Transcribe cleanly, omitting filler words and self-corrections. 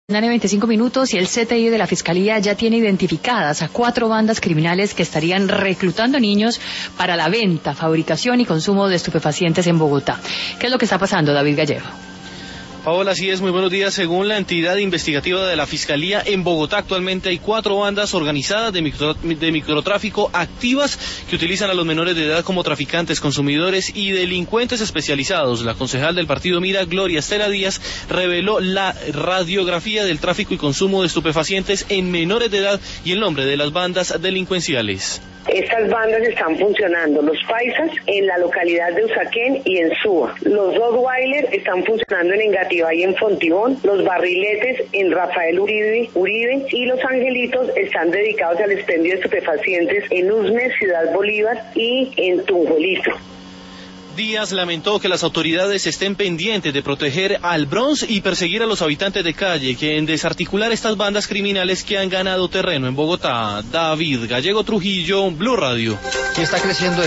Dale 25 minutos y el CTI de la Fiscalía ya tiene identificadas a 4 bandas criminales que estarían reclutando niños para la venta, fabricación y consumo de estupefacientes en Bogotá. ¿Qué es lo que está pasando, David Gallego? Paola, así es, muy buenos días. Según la entidad investigativa de la Fiscalía, en Bogotá actualmente hay 4 bandas organizadas de microtráfico activas que utilizan a los menores de edad como traficantes, consumidores y delincuentes especializados. La concejal del partido Mira, Gloria Estela Díaz, reveló la radiografía del tráfico y consumo de estupefacientes en menores de edad y el nombre de las bandas delincuenciales. Estas bandas están funcionando, los paisas en la localidad de Usaquén y en Suba, los Rottweiler están funcionando en Engativá y en Fontibón, los barriletes en Rafael Uribe y los angelitos están dedicados al expendio de estupefacientes en Usme, Ciudad Bolívar y en Tunjuelito. Díaz lamentó que las autoridades estén pendientes de proteger al Bronx y perseguir a los habitantes de calle, que en desarticular estas bandas criminales que han ganado terreno en Bogotá. David Gallego Trujillo, Blue Radio. ¿Qué está creciendo